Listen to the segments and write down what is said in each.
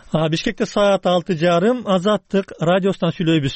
Бишкекте саат 6:30. Азаттык радиосунан сүйлөйбүз.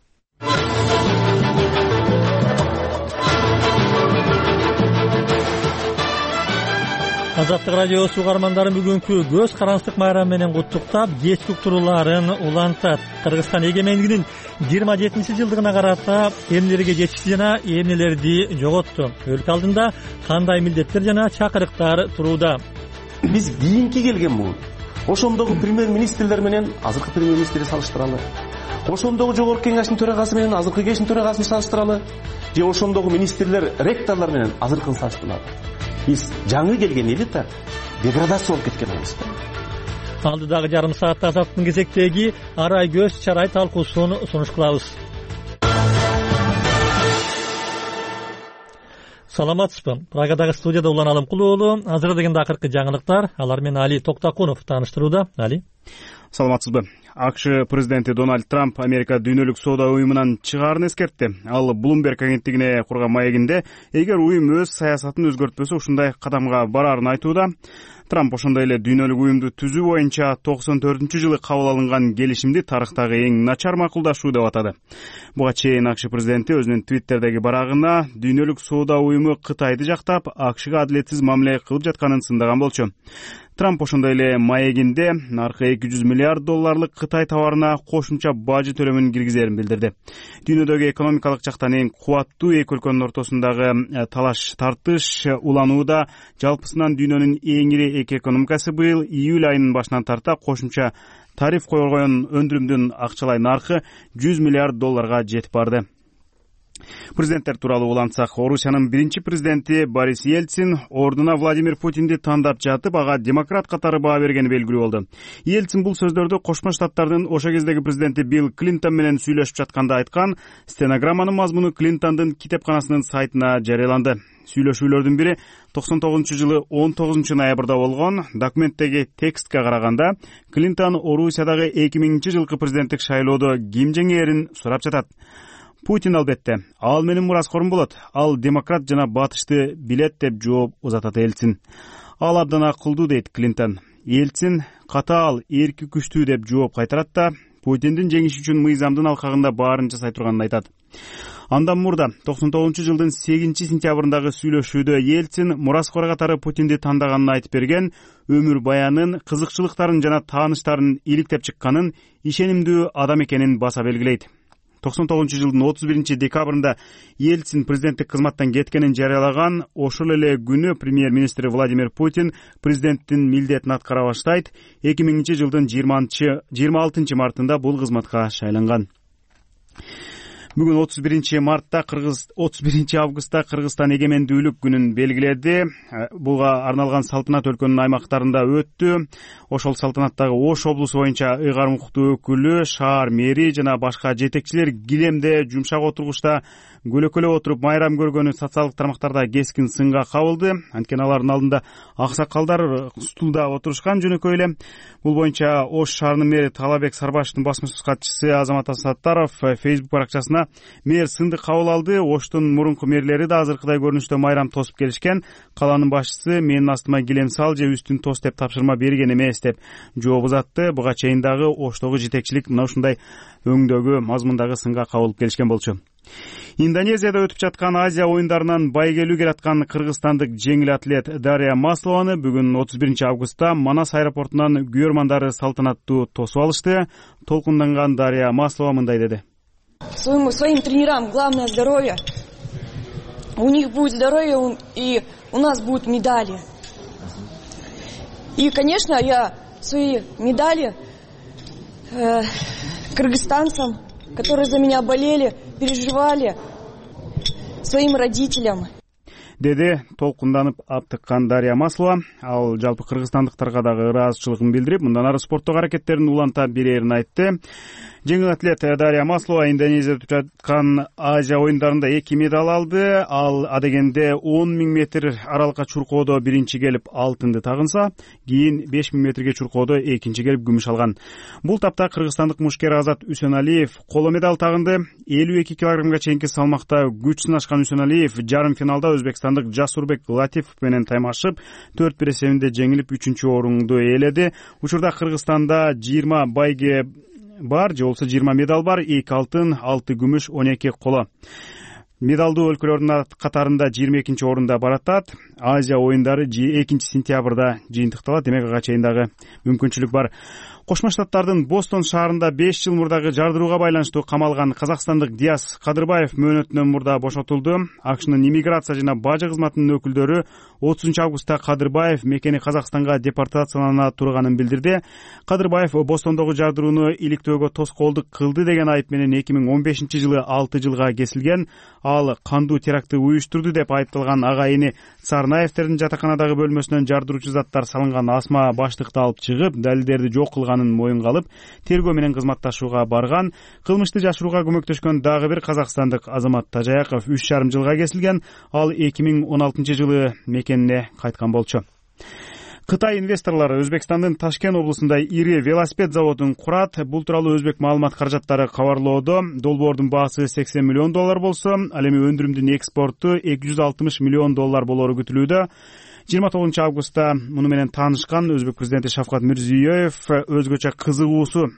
Азаттык радиосу угармандарын бүгүнкү көз караңсыздык майрамы менен куттуктап, кечки уктурууларын улантат. Кыргызстан эгемендигинин 27-жылдыгына карата эмнелерге жетишти жана эмнелерди жоготту? Өлкө алдында кандай милдеттер жана чакырыктар турууда? Биз кийинки келген бул. Ошондогу премьер-министрлер менен азыркы премьер-министрди салыштыралы. Ошондогу жогорку кеңештин төрагасы менен азыркы кеңештин төрагасын салыштыралы. Же ошондогу министрлер, ректорлор менен азыркын салыштыралы. Биз жаңы келген элита деградация болуп кеткен эмес. Алдыдагы жарым саатта Азаттыктын кезектеги арай көз чарай талкуусун сунуш кылабыз. Саламатсызбы? Прагадагы студияда Улан Алымкул уулу. Азыр дегенде акыркы жаңылыктар. Алар менен Али Токтакунов тааныштырууда. Али. Саламатсызбы? АКШ президенти Дональд Трамп Америка дүйнөлүк соода уюмунан чыгаарын эскертти. Ал Bloomberg агенттигине курган маегинде эгер уюм өз саясатын өзгөртпөсө ушундай кадамга бараарын айтууда. Трамп ошондой эле дүйнөлүк уюмду түзүү боюнча 94-жылы кабыл алынган келишимди тарыхтагы эң начар макулдашуу деп атады. Буга чейин АКШ президенти өзүнүн Твиттердеги барагына дүйнөлүк соода уюму Кытайды жактап, АКШга адилетсиз мамиле кылып жатканын сындаган болчу. Трамп ошондой эле маегинде наркы $200 миллиард Кытай товарына кошумча бажы төлөмүн киргизерин билдирди. Дүйнөдөгү экономикалык жактан эң кубаттуу эки өлкөнүн ортосундагы талаш тартыш уланууда. Жалпысынан дүйнөнүн эң ири эки экономикасы быйыл июль айынын башынан тарта кошумча тариф койгон өндүрүмдүн акчалай наркы $100 миллиард жетип барды. Президенттер тууралуу улантсак, Орусиянын биринчи президенти Борис Ельцин ордуна Владимир Путинди тандап жатып, ага демократ катары баа бергени белгилүү болду. Ельцин бул сөздөрдү Кошмо Штаттардын ошо кездеги президенти Билл Клинтон менен сүйлөшүп жатканда айткан. Стенограмманын мазмуну Клинтондун китепканасынын сайтына жарыяланды. Сүйлөшүүлөрдүн бири 99-жылы 19 ноябрда болгон. Документтеги текстке караганда Клинтон Орусиядагы 2000-жылкы президенттик шайлоодо ким жеңээрин сурап жатат. Путин албетте, ал менин мураскорум болот. Ал демократ жана батышты билет деп жооп узатат Ельцин. Ал абдан акылдуу дейт Клинтон. Ельцин катаал, эрки күчтүү деп жооп кайтарат да Путиндин жеңиши үчүн мыйзамдын алкагында баарын жасай турганын айтат. Андан мурда 99-жылдын 8-сентябрындагы сүйлөшүүдө Ельцин мураскор катары Путинди тандаганын айтып берген, өмүр баянын, кызыкчылыктарын жана тааныштарын иликтеп чыкканын, ишенимдүү адам экенин баса белгилейт. 99-жылдын 31 декабрында Ельцин президенттик кызматтан кеткенин жарыялаган. Ошол эле күнү премьер-министр Владимир Путин президенттин милдетин аткара баштайт. 2000-жылдын 26 мартында бул кызматка шайланган. Бүгүн 31 августта Кыргызстан эгемендүүлүк күнүн белгиледи. Буга арналган салтанат өлкөнүн аймактарында өттү. Ошол салтанаттагы Ош облусу боюнча ыйгарым укуктуу өкүлү, шаар мэри жана башка жетекчилер килемде, жумшак отургучта көлөкөлөп отуруп майрам көргөнү социалдык тармактарда кескин сынга кабылды. Анткени алардын алдында аксакалдар стулда отурушкан жөнөкөй эле. Бул боюнча Ош шаарынын мэри Талабек Сарбашевдин басма сөз катчысы Азамат Асаттаров Facebook баракчасына мэр сындык кабыл алды. Оштун мурунку мэрлери да азыркыдай көрүнүштө майрам тосуп келишкен. Калаанын башчысы менин астыма килем сал же үстүн тос деп тапшырма берген эмес деп жооп узатты. Буга чейин дагы Оштогу жетекчилик мына ушундай өңдөгү мазмундагы сынга кабылып келишкен болчу. Индонезияда өтүп жаткан Азия оюндарынан байгелүү келаткан кыргызстандык жеңил атлет Дарья Маслованы бүгүн 31 августта Манас аэропортунан күйөрмандары салтанаттуу тосуп алышты. Толкунданган Дарья Маслова мындай деди. Своим тренерам главное здоровье. У них будет здоровье, и у нас будут медали. И, конечно, я свои медали кыргызстанцам, которые за меня болели, переживали, своим родителям. Деди толкунданып аптыккан Дарья Маслова. Ал жалпы кыргызстандыктарга дагы ыраазычылыгын билдирип, мындан ары спорттук аракеттерин уланта берерин айтты. Жеңил атлет Дарья Маслова Индонезияда өтүп жаткан Азия оюндарында 2 медаль алды. Ал адегенде 10.000 метр аралыкка чуркоодо биринчи келип алтынды тагынса, кийин 5.000 метрге чуркоодо экинчи келип күмүш алган. Бул тапта кыргызстандык мушкер Азат Үсөналиев коло медаль тагынды. 52 килограммга чейинки салмакта күч сынашкан Үсөналиев жарым финалда өзбекстандык Жасурбек Латипов менен таймашып 4-1 эсебинде жеңилип 3-чү орунду ээледи. Учурда Кыргызстанда 20 байге бар, же болбосо 20 медаль бар, 2 алтын, 6 күмүш, 12 коло. Медалдуу өлкөлөрдүн катарында 22-нчи орунда баратат. Азия оюндары 2-сентябрда жыйынтыкталат, демек ага чейин дагы мүмкүнчүлүк бар. Кошмо Штаттардын Бостон шаарында 5 жыл мурдагы жардырууга байланыштуу камалган казакстандык Диас Кадырбаев мөөнөтүнөн мурда бошотулду. АКШнын иммиграция жана бажы кызматынын өкүлдөрү 30 августта Кадырбаев мекени Казакстанга депортациялана турганын билдирди. Кадырбаев Бостондогу жардырууну иликтөөгө тоскоолдук кылды деген айып менен 2015-жылы 6 жылга кесилген. Ал кандуу теракты уюштурду деп айыпталган агайыны Царнаевтердин жатаканадагы бөлмөсүнөн жардыруучу заттар салынган асма баштыкты алып чыгып, далилдерди жок кылганын моюнга алып, тергөө менен кызматташууга барган. Кылмышты жашырууга көмөктөшкөн дагы бир казакстандык Азамат Тажаяков 3,5 жылга кесилген. Ал 2016-жылы мекенине кайткан болчу. Кытай инвесторлору Өзбекстандын Ташкент облусунда ири велосипед заводун курат. Бул тууралуу өзбек маалымат каражаттары кабарлоодо. Долбоордун баасы $80 миллион болсо, ал эми өндүрүмдүн экспорту $260 миллион болору күтүлүүдө. 29 августта муну менен таанышкан өзбек президенти Шавкат Мирзиёев өзгөчө кызыгуусу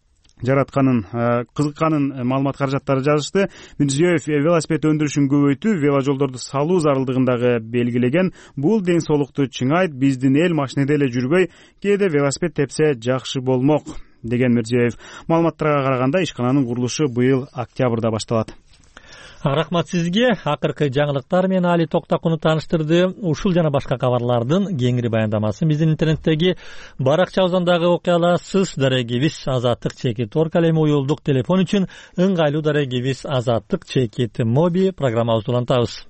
кызыкканын маалымат каражаттары жазышты. Мирзиёев велосипед өндүрүшүн көбөйтүү, веложолдорду салуу зарылдыгын дагы белгилеген. Бул ден соолукту чыңайт, биздин эл машинеде эле жүрбөй, кээде велосипед тепсе жакшы болмок, деген Мирзиёев. Маалыматтарга караганда ишкананын курулушу быйыл октябрда башталат. Рахмат сизге. Акыркы жаңылыктар менен Али Токтакуну тааныштырды. Ушул жана башка кабарлардын кеңири баяндамасын биздин интернеттеги баракчабыздагы окуя аласыз. Дарегибиз Азаттык чекит орг эми уюлдук телефон үчүн ыңгайлуу дарегибиз Азаттык чекит моби программабызды улантабыз.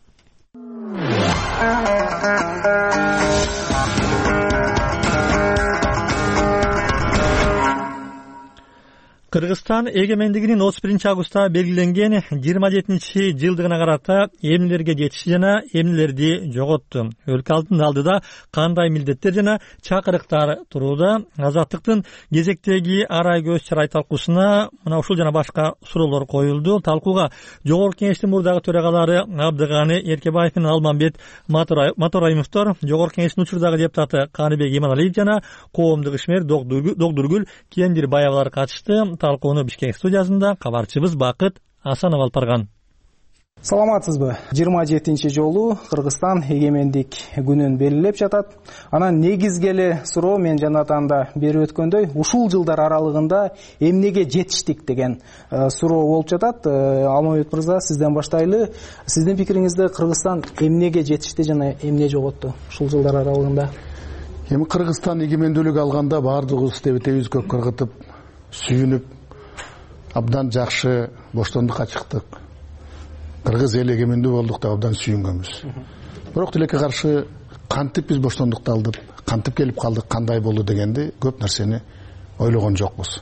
Кыргызстан эгемендигинин 31-августта белгиленген 27-жылдыгына карата эмнелерге жетишти жана эмнелерди жоготту. Өлкө алдыда кандай милдеттер жана чакырыктар турууда? Азаттыктын кезектеги арай көз чарай талкуусуна мына ушул жана башка суроолор коюлду. Талкууга Жогорку Кеңештин мурдагы төрагалары Абдыганы Эркебаев менен Алмамбет Матораимовдор, Жогорку Кеңештин учурдагы депутаты Каныбек Иманалиев жана коомдук ишмер Догдургүл Кендирбаевалар катышты. Талкууну Бишкек студиясында кабарчыбыз Бакыт Асанов алып барган. Саламатсызбы? 27-нчи жолу Кыргызстан эгемендик күнүн белгилеп жатат. Анан негизгеле суроо мен жанатанда берип өткөндөй, ушул жылдар аралыгында эмнеге жетиштик деген суроо болуп жатат. Алмамбет мырза, сизден баштайлы. Сиздин пикириңизде Кыргызстан эмнеге жетишти жана эмне жоготту ушул жылдар аралыгында? Эми Кыргызстан эгемендүүлүк алганда баардыгыбыз тебетебиз көккө ыргытып, сүйүнүп, абдан жакшы боштондукка чыктык. Кыргыз эл эгемендүү болдук деп абдан сүйүнгөнбүз. Бирок тилекке каршы кантип биз боштондукту алдык, кантип келип калдык, кандай болду дегенди көп нерсени ойлогон жокпуз.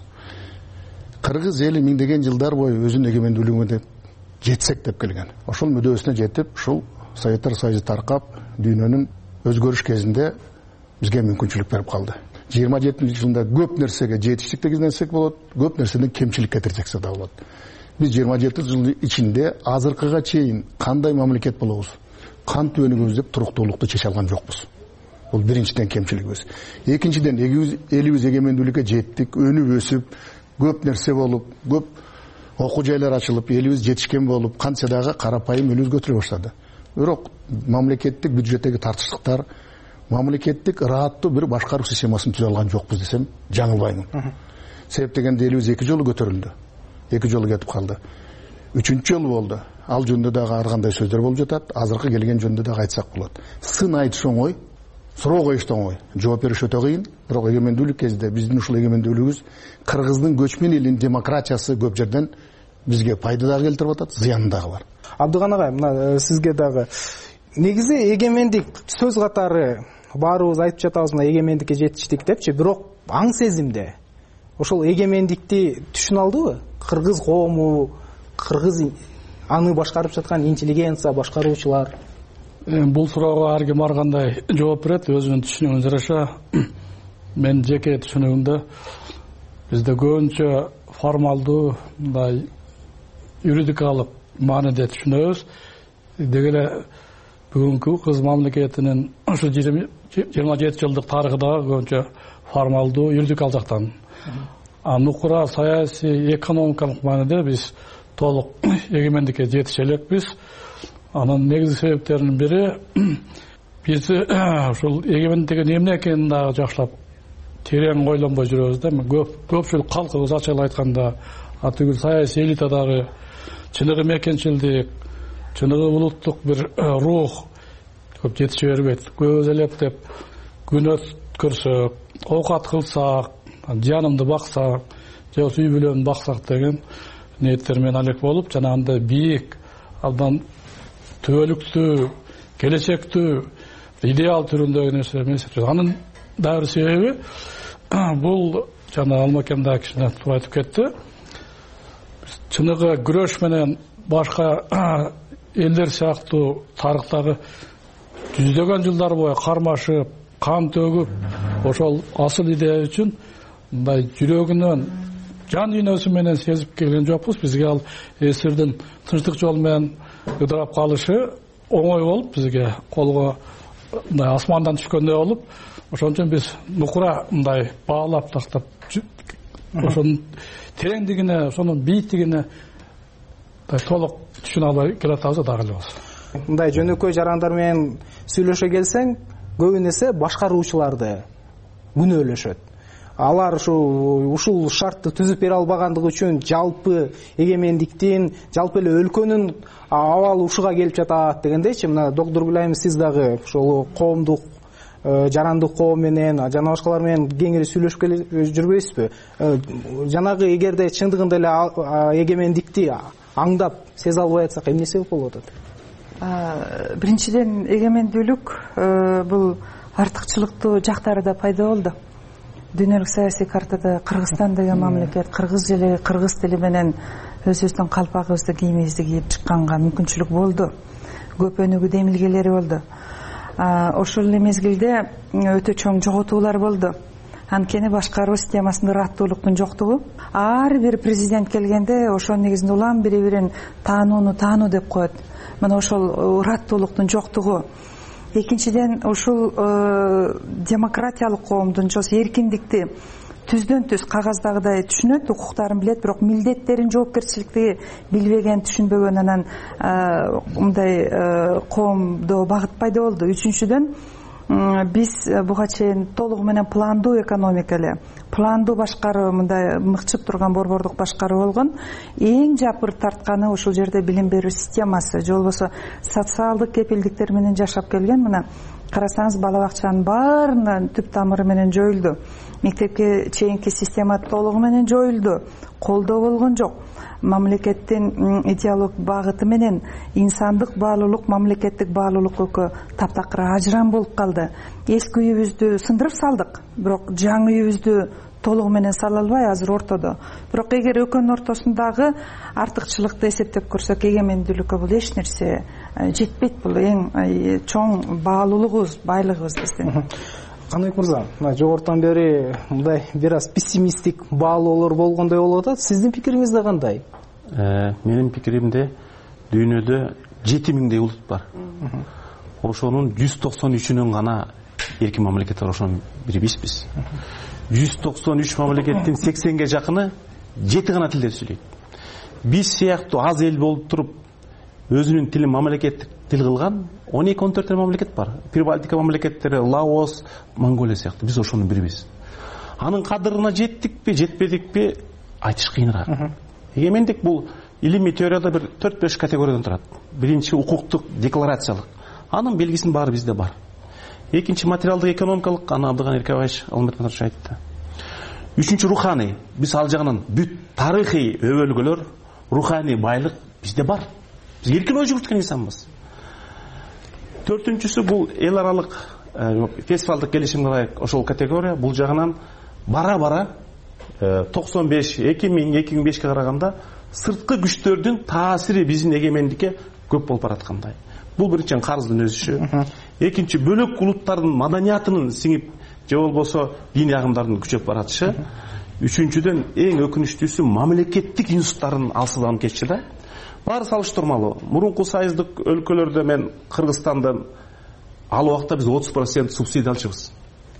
Кыргыз эли миңдеген жылдар бою өзүнүн эгемендүүлүгүнө жетсек деп келген. Ошол мүдөөсүнө жетип, ушул Советтер Союзу таркап, дүйнөнүн өзгөрүш кезинде бизге мүмкүнчүлүк берип калды. 27-жылда көп нерсеге жетиштик десек болот, көп нерседен кемчилик кетирсек да болот. Биз 27 жылдын ичинде азыркыга чейин кандай мамлекет болобуз, кантип өнүгөбүз деп туруктуулукту чече алган жокпуз. Бул биринчиден кемчилигибиз. Экинчиден элибиз эгемендүүлүккө жеттик, өнүп өсүп, көп нерсе болуп, көп окуу жайлар ачылып, элибиз жетишкен болуп, кантсе дагы карапайым элибиз көтөрүлө баштады. Бирок мамлекеттик бюджеттеги тартыштыктар, мамлекеттик ырааттуу бир башкаруу системасын түзө алган жокпуз десем жаңылбаймын. Себеп дегенде элибиз 2 жолу көтөрүлдү. 2 жолу кетип калды. 3-чү жолу болду. Ал жөнүндө дагы ар кандай сөздөр болуп жатат. Азыркы келген жөнүндө дагы айтсак болот. Сын айтыш оңой, суроо коюш оңой, жооп бериш өтө кыйын. Бирок эгемендүүлүк кезинде биздин ушул эгемендүүлүгүбүз Кыргыздын көчмөн элинин демократиясы көп жерден бизге пайда дагы келтирип атат, зыяны дагы бар. Абдыган агай, мына сизге дагы негизи эгемендик сөз катары баарыбыз айтып жатабыз, мына эгемендикке жетиштик депчи, бирок аң сезимде ошол эгемендикти түшүнө алдыбы? Кыргыз коому, кыргыз аны башкарып жаткан интеллигенция, башкаруучулар. Бул суроого ар ким ар кандай жооп берет, өзүнүн түшүнүгүнө жараша. Мен жеке түшүнүгүмдө бизде көбүнчө формалдуу, мындай юридикалык мааниде түшүнөбүз. Деги эле бүгүнкү кыргыз мамлекетинин ушу 27 жылдык тарыхы да көбүнчө формалдуу, юридикалык жактан. Нукура саясий, экономикалык мааниде биз толук эгемендикке жетише элекпиз. Анын негизги себептеринин бири биз ушул эгемендиктин эмне экенин дагы жакшылап терең ойлонбой жүрөбүз да. Көпчүлүк калкыбыз ачык айтканда тигил саясий элитадагы чыныгы мекенчилдик, чыныгы улуттук бир рух көп жетише бербейт. Көз элептеп күн өткөрсөк, оокат кылсак, жанымды баксак, же үй бүлөмдү баксак деген ниеттер менен алек болуп, жанагындай бийик, абдан түбөлүктүү, келечектүү, идеал түрүндөгү нерсе эмес. Анын дагы бир себеби бул жана Алмакен да кичине туура айтып кетти. Чыныгы күрөш менен башка элдер сыяктуу тарыхтагы жүздөгөн жылдар бою кармашып, кан төгүп, ошол асыл идея үчүн мындай жүрөгүнөн, жан дүйнөсү менен сезип келген жокпуз. Бизге ал эсирдин тынчтык жол менен ыдырап калышы оңой болуп, бизге колго мындай асмандан түшкөндөй болуп, ошон үчүн биз нукура мындай баалап тактап, ошонун тереңдигине, ошонун бийиктигине толук түшүнө албай келатабыз дагы эле болсо. Мындай жөнөкөй жарандар менен сүйлөшө келсең, көбүн эсе башкаруучуларды күнөөлөшөт. Алар ушул шартты түзүп бере албагандыгы үчүн жалпы эгемендиктин, жалпы эле өлкөнүн абалы ушуга келип жатат дегендейчи. Мына доктор Гүлайым, сиз дагы ошол коомдук, жарандык коом менен жана башкалар менен кеңири сүйлөшүп жүрбөйсүзбү? Жанагы эгерде чындыгында эле эгемендикти аңдап сезе албай атсак эмне себеп болуп атат? Биринчиден, эгемендүүлүк бул артыкчылыктуу жактары да пайда болду. Дүйнөлүк саясий картада Кыргызстан деген мамлекет кыргыз тили, кыргыз тили менен өзүбүздүн калпагыбызды, кийимибизди кийип чыкканга мүмкүнчүлүк болду. Көп өнүгүү демилгелери болду. Ошол эле мезгилде өтө чоң жоготуулар болду. Анткени башкаруу системасында ыраттуулуктун жоктугу. Ар бир президент келгенде ошонун негизинде улам бири-бирин таануу деп коет. Мына ошол ыраттуулуктун жоктугу. Экинчиден, ушул демократиялык коомдун эркиндикти түздөн түз кагаздагыдай түшүнөт, укуктарын билет, бирок милдеттерин, жоопкерчиликти билбеген, түшүнбөгөн, анан мындай коомдо багыт пайда болду. Үчүнчүдөн, биз буга чейин толугу менен пландуу экономика эле, пландуу башкаруу, мындай мыкчып турган борбордук башкаруу болгон. Эң жапыр тартканы ушул жерде билим берүү системасы, же болбосо социалдык кепилдиктер менен жашап келген. Мына карасаңыз, бала бакчанын баарынан түп тамыры менен жоюлду. Мектепке чейинки система толугу менен жоюлду. Колдоо болгон жок. Мамлекеттин идеологик багыты менен инсандык баалуулук, мамлекеттик баалуулук экөө таптакыр ажырам болуп калды. Эски үйүбүздү сындырып салдык, бирок жаңы үйүбүздү толугу менен сала албай азыр ортодо. Бирок эгер экөөнүн ортосундагы артыкчылыкты эсептеп көрсөк, эгемендүүлүккө бул эч нерсе жетпейт. Бул эң чоң баалуулугубуз, байлыгыбыз биздин. Каныбек мырза, жогортон бери мындай бир аз пессимисттик баалоолор болгондой болуп атат. Сиздин пикириңиз да кандай? Менин пикиримде дүйнөдө 7000дей улут бар. Ошонун 193-үнүн гана эркин мамлекет бар, ошонун бири бизбиз. 193 мамлекеттин 80ге жакыны 7 гана тилде сүйлөйт. Биз сыяктуу аз эл болуп туруп өзүнүн тилин мамлекеттик тил кылган 12-14 мамлекет бар. Прибалтика мамлекеттери, Лаос, Монголия сыяктуу. Биз ошонун бирибиз. Анын кадырына жеттикпи, жетпедикпи айтыш кыйыныраак. Эгемендик бул илимий теорияда бир 4-5 категориядан турат. Биринчи укуктук, декларациялык. Анын белгисинин баары бизде бар. Экинчи материалдык, экономикалык, аны Абдыган Эркебаевич, Алмат Матарович айтты. Үчүнчү руханий. Биз ал жагынан бүт тарыхый өбөлгөлөр, руханий байлык бизде бар. Биз эркин ой жүгүрткөн инсанбыз. Төртүнчүсү бул эл аралык фестивалдык келишимге ылайык ошол категория. Бул жагынан бара-бара 95 2000-2005 караганда сырткы күчтөрдүн таасири биздин эгемендикке көп болуп бараткандай. Бул биринчиден карыздын өсүшү, экинчи бөлөк улуттардын маданиятынын сиңип же болбосо диний агымдардын күчөп баратышы, үчүнчүдөн эң өкүнүчтүүсү мамлекеттик институттардын алсызданып кетиши да. Баары салыштырмалуу. Мурунку союздук өлкөлөрдө мен Кыргызстандан ал убакта биз 30% субсидия алчыбыз.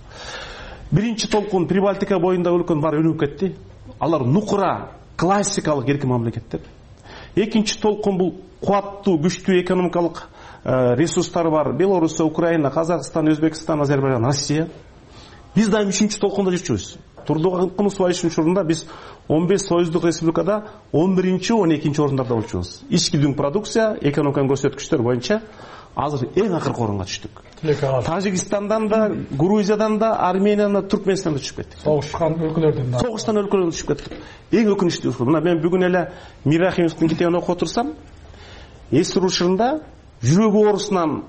Биринчи толкун Прибалтика боюнда өлкөнүн баары өнүгүп кетти. Алар нукура классикалык эркин мамлекеттер. Экинчи толкун бул кубаттуу, күчтүү экономикалык ресурстары бар Белоруссия, Украина, Казакстан, Өзбекстан, Азербайжан, Россия. Биз дайым үчүнчү толкунда жүрчүбүз. Турдугун Субайыш учурунда биз 15 союздук республикада 11-12 орундарда болчубуз. Ички дүң продукция, экономиканын көрсөткүчтөр боюнча азыр эң акыркы орунга түштүк. Тажикстандан да, Грузиядан да, Армениядан да, Түркменистандан да түшүп кеттик. Согуштан өлкөлөрдөн түшүп кеттик. Эң өкүнүчтүүсү мына мен бүгүн эле Мирахимовдун китебин окуп отурсам, эсир учурунда жүрөгү оорусунан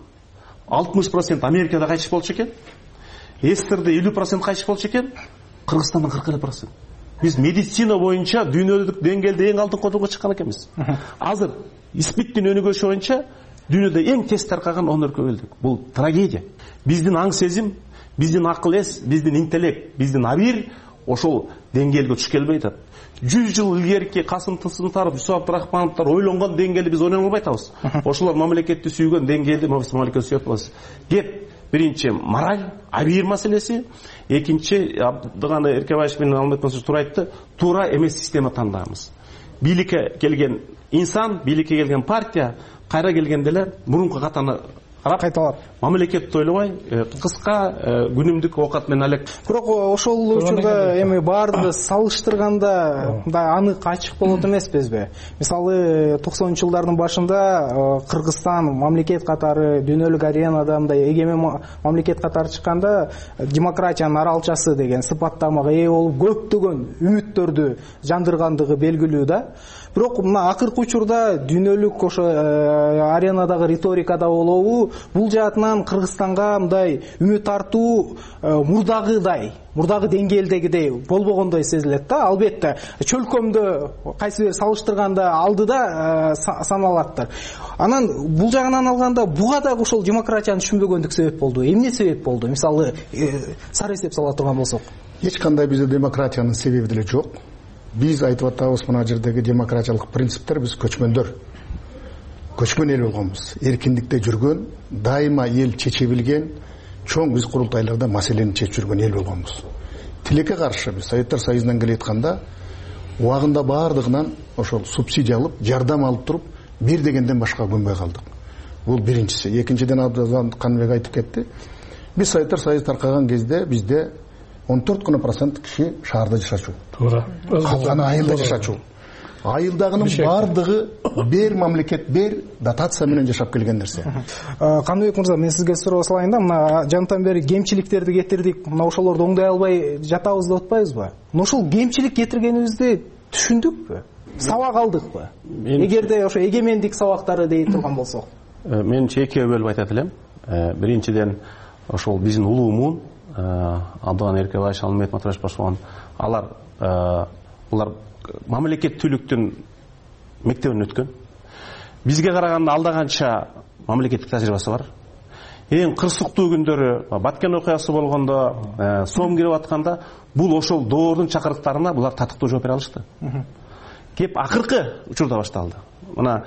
60% Америкада кайтыш болчу экен. Эстерде 50% кайтыш болчу экен. Кыргызстандан 40%. Биз медицина боюнча дүйнөлүк деңгээлде эң алдыңкы орунга чыккан экенбиз. Азыр испиттин өнүгүшү боюнча дүйнөдө эң тез таркаган 10 өлкөгө келдик. Бул трагедия. Биздин аң сезим, биздин акыл эс, биздин интеллект, биздин абийир ошол деңгээлге түшүп келбей атат. 100 жыл илгерки Касым Тысынтаров, Юсуп Абдрахмановдор ойлонгон деңгээлде биз ойлоно албай атабыз. Ошолор мамлекетти сүйгөн деңгээлде биз мамлекетти сүйүп атабыз. Кеп биринчи мораль, абийир маселеси, экинчи Абдыганы Эркебаев менен Алмат Мансурович туура айтты, туура эмес система тандаганбыз. Бийликке келген инсан, бийликке келген партия кайра келгенде эле мурунку катаны карап кайталап мамлекетти ойлобой, кыска күнүмдүк оокат менен алек. Бирок ошол учурда эми баарды салыштырганда мындай анык ачык болот эмеспизби? Мисалы 90-жылдардын башында Кыргызстан мамлекет катары дүйнөлүк аренада мындай эгемен мамлекет катары чыкканда демократиянын аралчасы деген сыпаттамага ээ болуп көптөгөн үмүттөрдү жандыргандыгы белгилүү да. Бирок мына акыркы учурда дүйнөлүк ошо аренадагы риторикада болобу бул жаатынан Кыргызстанга мындай үмүт тартуу мурдагы деңгээлдегидей болбогондой сезилет да. Албетте чөлкөмдө кайсы бир салыштырганда алдыда саналаттыр. Анан бул жагынан алганда буга дагы ошол демократияны түшүнбөгөндүк себеп болду. Эмне себеп болду? Мисалы сары эсеп сала турган болсок. Эч кандай бизде демократиянын себеби деле жок. Биз айтып атабыз мына жердеги демократиялык принциптер биз көчмөн эл болгонбуз. Эркиндикте жүргөн, дайыма эл чече билген, чоң биз курултайларда маселени чечип жүргөн эл болгонбуз. Тилекке каршы биз Советтер Союзунан келе атканда убагында баардыгынан ошол субсидия алып, жардам алып туруп, бир дегенден башка көнбөй калдык. Бул биринчиси. Экинчиден Абдулла Канбек айтып кетти. Биз Советтер Союзу таркаган кезде бизде 14% киши шаарда жашачу. Туура. Калганы айылда жашачу. Айылдагынын баардыгы бер мамлекет бер дотация менен жашап келген нерсе. Канбек мырза, мен сизге суроо салайын да, мына жантан бери кемчиликтерди кетирдик, мына ошолорду оңдой албай жатабыз деп атпайбызбы? Ошол кемчилик кетиргенибизди түшүндүкпү? Сабак алдыкпы? Эгерде ошо эгемендик сабактары дей турган болсок. Менимче экөө бөлүп айтат элем. Биринчиден ошол биздин улуумун Абдыган Эркебаев, Алмет Матураш башлаган булар мамлекеттүүлүктүн мектебин өткөн. Бизге караганда алдаганча мамлекеттик тажрыйбасы бар. Эң кырсыктуу күндөрү Баткен окуясы болгондо, сом кирип атканда бул ошол доордун чакырыктарына булар татыктуу жооп бере алышты. Кеп акыркы учурда башталды. Мына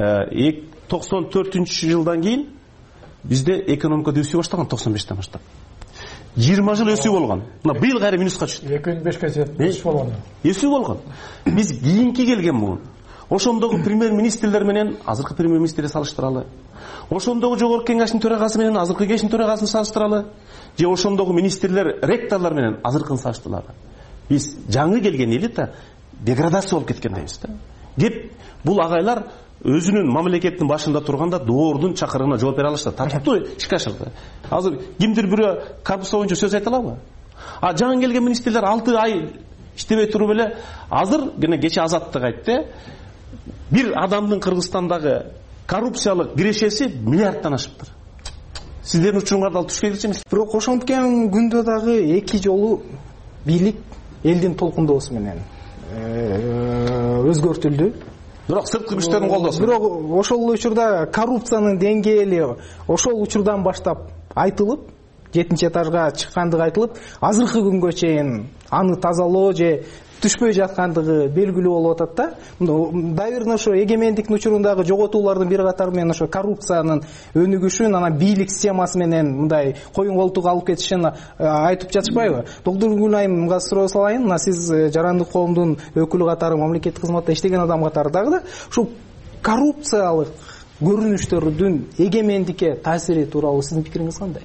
94-жылдан кийин бизде экономика өсүп баштаган 95-тен баштап. 20 жыл өсүү болгон. Мына быйыл кайра минуска түштү. 2005-ке өсүү болгон. Өсүү болгон. Биз кийинки келген бугун. Ошондогу премьер-министрлер менен азыркы премьер-министрди салыштыралы. Ошондогу жогорку кеңештин төрагасы менен азыркы кеңештин төрагасын салыштыралы. Же ошондогу министрлер, ректорлор менен азыркын салыштыралы. Биз жаңы келген элита деградация болуп кеткендейбиз да. Деп бул агайлар өзүнүн мамлекеттин башында турганда доордун чакырыгына жооп бере алышты. Татыктуу ишке ашырды. Азыр кимдир бирөө коррупция боюнча сөз айта алабы? Жаңы келген министрлер 6 ай иштебей туруп эле азыр кече Азаттык айтты. Бир адамдын Кыргызстандагы коррупциялык кирешеси миллиарддан ашыптыр. Сиздердин учуруңарда ал түшкөн эмес. Бирок ошонткен күндө дагы эки жолу бийлик элдин толкундоосу менен өзгөртүлдү. Бирок сырткы күчтөрдүн колдосу. Бирок ошол учурда коррупциянын деңгээли ошол учурдан баштап айтылып, 7-этажга чыккандыгы айтылып, азыркы күнгө чейин аны тазалоо же түшпөй жаткандыгы белгилүү болуп атат да. Наверное, ошо эгемендиктин учурундагы жоготуулардын бир катары менен ошо коррупциянын өнүгүшүн, анан бийлик системасы менен мындай коюн колтукка алып кетишин айтып жатышпайбы? Доктор Гүлайымга суроо салайын. Мына сиз жарандык коомдун өкүлү катары, мамлекеттик кызматта иштеген адам катары дагы да ушул коррупциялык көрүнүштөрдүн эгемендикке таасири тууралуу сиздин пикириңиз кандай?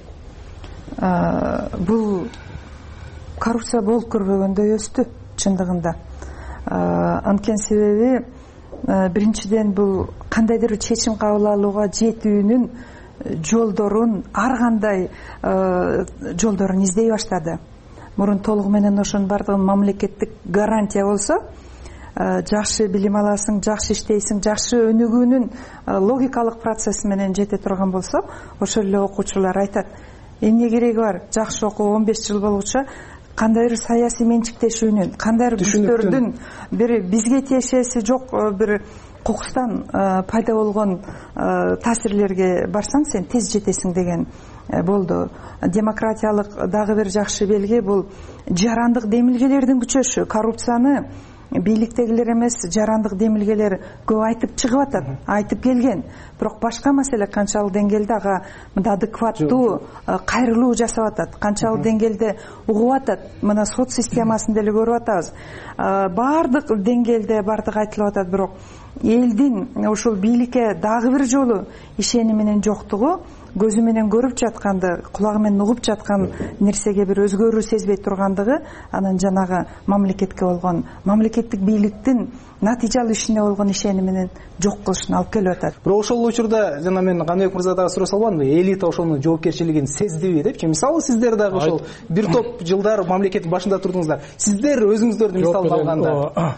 Бул коррупция болуп көрбөгөндөй өстү чындыгында. Анткени себеби биринчиден бул кандайдыр бир чечим кабыл алууга жетүүнүн жолдорун, ар кандай жолдорун издей баштады. Мурун толугу менен ошонун бардыгын мамлекеттик гарантия болсо, жакшы билим аласың, жакшы иштейсиң, жакшы өнүгүүнүн логикалык процесси менен жете турган болсо, ошол эле окуучулар айтат: эмне кереги бар, жакшы окуп 15 жыл болгучу кандайдыр саясий менчиктешүүнүн, кандайдыр күчтөрдүн бир бизге тиешеси жок бир кокустан пайда болгон таасирлерге барсаң, сен тез жетесиң деген болду. Демократиялык дагы бир жакшы белги бул жарандык демилгелердин күчөшү. Коррупцияны бийликтегилер эмес, жарандык демилгелер көп айтып чыгып атат, айтып келген. Бирок башка маселе канчалык деңгээлде ага мында адекваттуу кайрылуу жасап атат, канчалык деңгээлде угуп атат. Мына сот системасын деле көрүп атабыз. Бардык деңгээлде бардык айтылып атат, бирок элдин ушул бийликке дагы бир жолу ишениминин жоктугу, көзү менен көрүп жатканды, кулагы менен угуп жаткан нерсеге бир өзгөрүү сезбей тургандыгы, анан жанагы мамлекетке болгон, мамлекеттик бийликтин натыйжалуу ишине болгон ишениминин жок кылышына алып келип атат. Бирок ошол учурда жана мен Каныбек мырза дагы суроо салбадымбы, элита ошонун жоопкерчилигин сездиби депчи? Мисалы сиздер дагы ошол бир топ жылдар мамлекеттин башында турдуңуздар. Сиздер өзүңүздөрдү мисал алганда,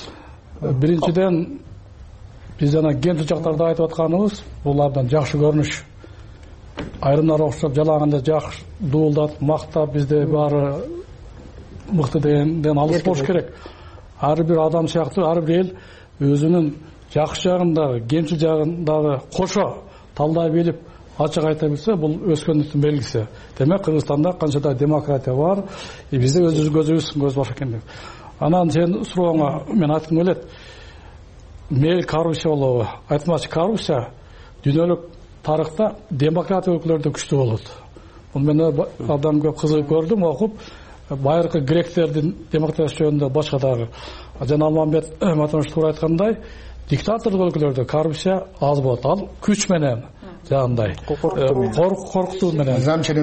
биринчиден биз жана кемчил жактарда айтып атканыбыз, булардан жакшы көрүнүш. Айрымдар окшоп жалаганда жакшы дуулдатып, мактап, бизде баары мыкты дегенден алыс болуш керек. Ар бир адам сыяктуу ар бир эл өзүнүн жакшы жагын дагы, кемчил жагын дагы кошо талдай билип, ачык айта билсе, бул өскөндүктүн белгиси. Демек, Кыргызстанда канчада демократия бар, бизде өзүбүздүн көз бар экен деп. Анан сен сурооңа мен айткым келет. Мейл коррупция болобу? Айтмачы, коррупция дүйнөлүк тарыхта демократия өлкөлөрдө күчтүү болот. Бул мен абдан көп кызыгып көрдүм, окуп. Байыркы гректердин демократия жөнүндө башка дагы. Жана Алмамбет Матаныш туура айткандай, диктатордук өлкөлөрдө коррупция аз болот. Ал күч менен жагындай, коркутуу менен,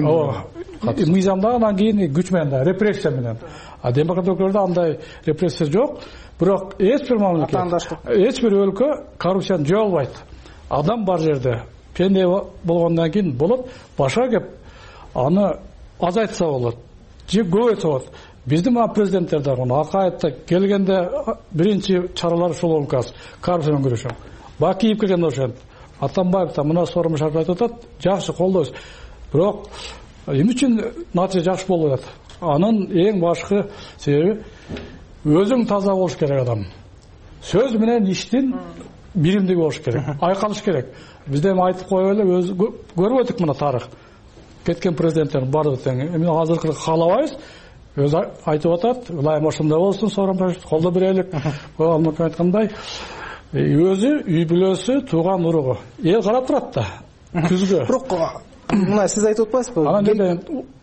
мыйзамда, анан кийин күч менен, репрессия менен. А демократия өлкөлөрдө андай репрессия жок. Бирок эч бир мамлекет, эч бир өлкө коррупцияны жөө албайт. Адам бар жерде пенде болгондон кийин болот, башка кеп аны азайтса болот, же көбөйтсө болот. Биздин президенттер дагы акаевте келгенде биринчи чаралар ушул болгон казыр, коррупция менен күрөшүү. Бакиев келгенде ошентип, Атамбаев да мына сооронбай Шарипович айтып атат, жакшы колдойбуз. Бирок эмне үчүн натыйжа жакшы болуп атат? Анын эң башкы себеби өзүң таза болуш керек адам. Сөз менен иштин биримдиги болуш керек, айкалыш керек. Бизде айтып коюп эле көрүп өттүк мына тарых. Кеткен президенттердин бардыгы тең. Эми азыркы каалабайбыз. Өзү айтып атат, ылайым ошондой болсун, сооронбай колдо берелик. Алмак айткандай, өзү үй бүлөсү, тууган уругу. Эл карап турат да. Күзгө. Бирок мына сиз айтып атпайсызбы? Анан деле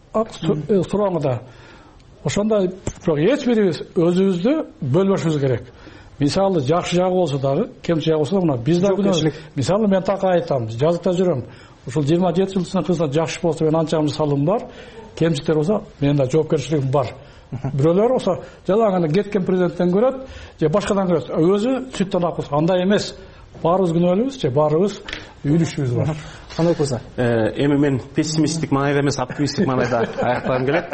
сурооңда ошондой бирок эч бирибиз өзүбүздү бөлбөшүбүз керек. Мисалы жакшы жагы болсо дагы, кемчил жагы болсо мына биз дагы мисалы мен так айтам, жазыкта жүрөм. Ушул 27 жылдын кызына жакшы болсо мен анча мисалым бар, кемчилдер болсо менин да жоопкерчилигим бар. Бирөөлөр болсо жалаң кеткен президенттен көрөт, же башкадан көрөт. Өзү сүттөн акыс. Андай эмес. Баарыбыз күнөөлүүбүз, же баарыбыз үйлүшүбүз бар. Кандай болсо? Эми мен пессимисттик маанайда эмес, оптимисттик маанайда аяктагым келет.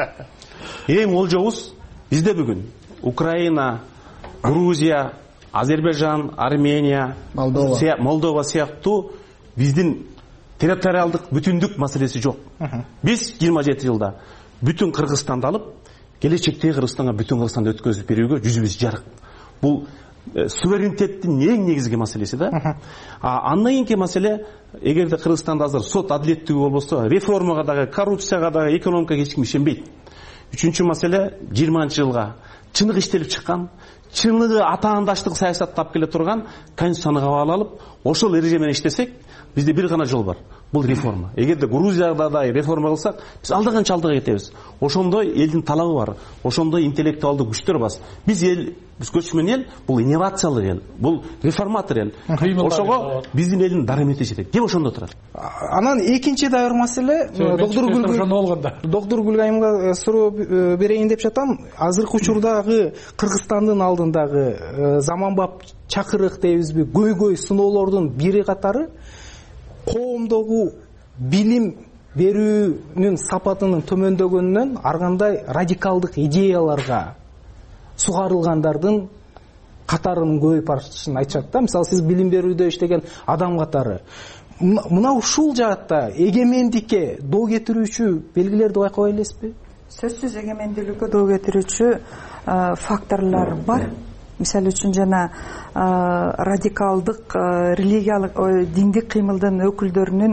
Эң олжобуз бизде бүгүн Украина, Грузия, Азербайжан, Армения, Молдова сыяктуу биздин территориалдык бүтүндүк маселеси жок. Биз 27 жылда бүтүн Кыргызстанды алып, келечектеги Кыргызстанга бүтүн Кыргызстанды өткөзүп берүүгө жүзүбүз жарык. Бул суверенитеттин эң негизги маселеси да. Андан кийинки маселе, эгерде Кыргызстанда азыр сот адилеттиги болбосо, реформага дагы, коррупцияга дагы, экономикага эч ким ишенбейт. Үчүнчү маселе, 20-жылга чыныгы иштелип чыккан, чыныгы атаандаштык саясат тап келе турган конституцияны кабыл алып, ошол эреже менен иштесек, бизде бир гана жол бар. Бул реформа. Эгерде Грузияда да реформа кылсак, биз алда канча алдыга кетебиз. Ошондой элдин талабы бар. Ошондой интеллектуалдык күчтөр бар. Биз көчмөн эл, бул инновациялык эл, бул реформатор эл. Ошого биздин элдин дарамети жетет. Кеп ошондо турат. Анан экинчи дайыр маселе, доктор Гүлгайымга суроо берейин деп жатам. Азыркы учурдагы Кыргызстандын алдындагы заманбап чакырык дейбизби, көйгөй сыноолордун бири катары коомдогу билим берүүнүн сапатынын төмөндөгөнүнөн ар кандай радикалдык идеяларга сугарылгандардын катарынын көбөйүп барышын айтышат да. Мисалы, сиз билим берүүдө иштеген адам катары. Мына ушул жаатта эгемендикке доо кетирүүчү белгилерди байкабай элесизби? Сөзсүз эгемендүүлүккө доо кетирүүчү факторлор бар. Мисалы үчүн жана радикалдык религиялык диндик кыймылдын өкүлдөрүнүн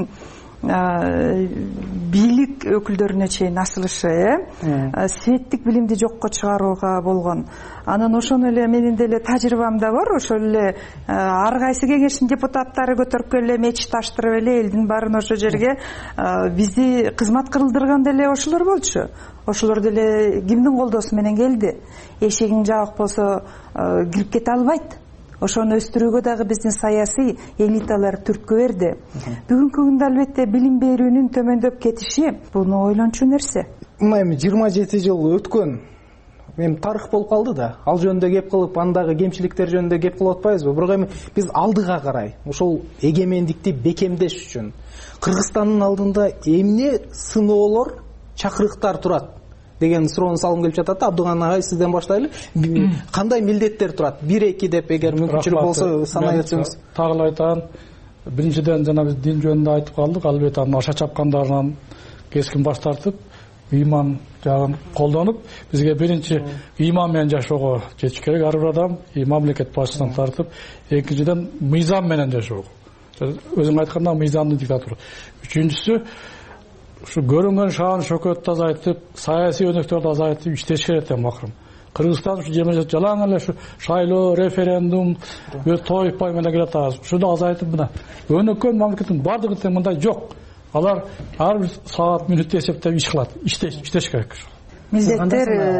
бийлик өкүлдөрүнө чейин асылышы, светтик билимди жокко чыгарууга болгон. Анан ошону эле менин деле тажрыйбамда бар. Ошол эле ар кайсы кеңештин депутаттары көтөрүп келе мечит аштырып эле элдин баарын ошол жерге бизди кызмат кылдырган деле ошолор болчу. Ошолор деле кимдин колдоосу менен келди. Эшегиң жабык болсо кирип кете албайт. Ошону өстүрүүгө дагы биздин саясий элиталар түрткү берди. Бүгүнкү күндө албетте билим берүүнүн төмөндөп кетиши буну ойлончу нерсе. Мына эми 27 жыл өткөн, эми тарых болуп калды да. Ал жөнүндө кеп кылып, андагы кемчиликтер жөнүндө кеп кылып атпайбызбы? Бирок эми биз алдыга карай, ошол эгемендикти бекемдеш үчүн Кыргызстандын алдында эмне сыноолор, чакырыктар турат деген суроону салгым келип жатат да. Абдыган агай, сизден баштайлы. Кандай милдеттер турат? 1-2 деп эгер мүмкүнчүлүк болсо санай өтсөңүз. Тагы айтайын, биринчиден жана биз дин жөнүндө айтып калдык. Албетте аша чапкандарынан кескин баш тартып, ыйман жагын колдонуп, бизге биринчи ыйман менен жашоого жетиш керек. Ар бир адам мамлекет башчысынан тартып, экинчиден мыйзам менен жашоого. Өзүң айтканда мыйзамдын диктатура. Үчүнчүсү, ушу көрүнгөн шаан шөкөттү азайтып, саясий өнөктөрдү азайтып иштеш керек деп макрым. Кыргызстан ушу жалаң эле ушу шайлоо, референдум, тоюппай менен келе атабыз. Ушуну азайтып, мына өнөкөн мамлекеттин бардыгы тең мындай жок. Алар ар бир саат, мүнөт эсептеп иш кылат. Иштеш керек. Милдеттер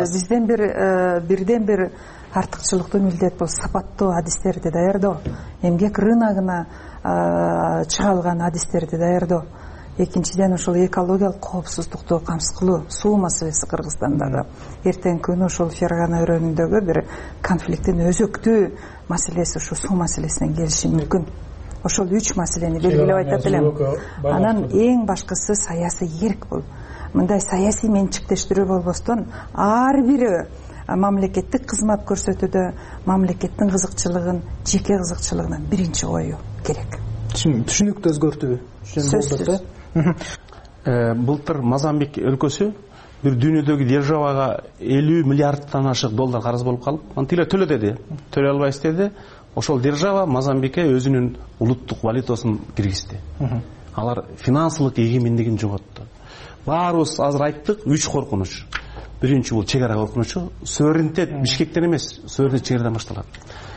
бирден бир артыкчылыктуу милдет бул сапаттуу адистерди даярдоо. Эмгек рыногуна чыга алган адистерди даярдоо. Экинчиден ошол экологиялык коопсуздукту камсыз кылуу, суу маселеси Кыргызстандагы. Эртеңки күнү ошол Фергана өрөөнүндөгү бир конфликттин өзөктүү маселеси ушу суу маселесинен келиши мүмкүн. Ошол 3 маселени белгилеп айтат элем. Анан эң башкысы саясий эрк бул. Мындай саясий менчиктештирүү болбостон ар бири мамлекеттик кызмат көрсөтүүдө мамлекеттин кызыкчылыгын, жеке кызыкчылыгынан биринчи коюу керек. Түшүнүктү өзгөртүү сөзсүз. Былтыр Мозамбик өлкөсү бир дүйнөдөгү державага 50 миллиардтан ашык доллар карыз болуп калып, аны тиле төлө деди. Төлөй албайсыз деди. Ошол держава Мозамбикке өзүнүн улуттук валютасын киргизди. Алар финансылык эгемендигин жоготту. Баарыбыз азыр айттык, 3 коркунуч. Биринчи бул чек ара коркунучу. Суверенитет Бишкектен эмес, суверенитет чек-арадан башталат.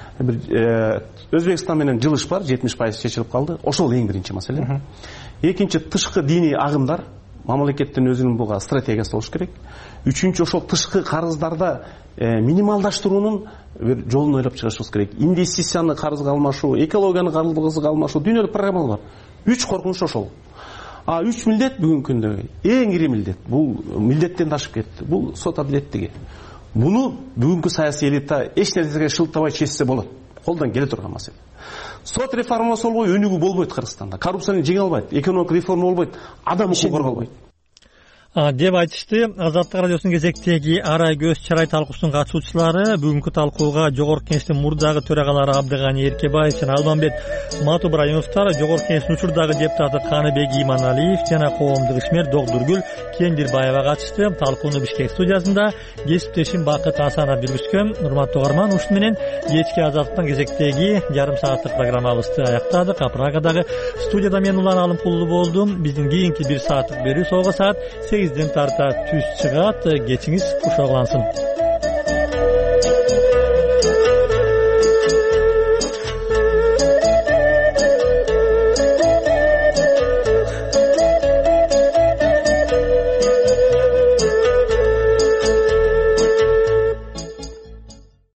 Өзбекстан менен жылыш бар, 70% чечилип калды. Ошол эң биринчи маселе. Экинчи, тышкы диний агымдар. Мамлекеттин өзүнүн буга стратегиясы болуш керек. Үчүнчү, ошол тышкы карыздарда минималдаштыруунун бир жолун ойлоп чыгышыбыз керек. Инвестицияны карызга алмашуу, экологияны карызга алмашуу, дүйнөлүк программалар бар. 3 коркунуч ошол. 3 милдет бүгүнкү күндө эң ири милдет. Бул милдеттен ташып кетти. Бул сот адилеттиги. Буну бүгүнкү саясий элита эч нерсеге шылтабай чечсе болот. Колдон келе турган маселе. Сот реформасы болбой өнүгүү болбойт Кыргызстанда. Коррупцияны жеңе албайт, экономик реформа болбойт, адам укугу корголбойт. деп айтышты Азаттык радиосунун кезектеги ара көз чарай талкуусунун катышуучулары. Бүгүнкү талкууга Жогорку Кеңештин мурдагы төрагалары Абдыганы Эркебаев жана Алмамбет Матубраимовдор, Жогорку Кеңештин учурдагы депутаты Каныбек Иманалиев жана коомдук ишмер Догдургүл Кендирбаева катышты. Талкууну Бишкек студиясында кесиптешим Бакыт Асанов жүргүзгөн. Урматтуу угарман, ушуну менен кечки Азаттыктын кезектеги жарым сааттык программабызды аяктадык. Прагадагы студияда мен Улан Алымкулуу болдум. Биздин кийинки 1 сааттык берүү согу саат 8-ден тарта түз чыгат. Кечиңиз куш оглансын.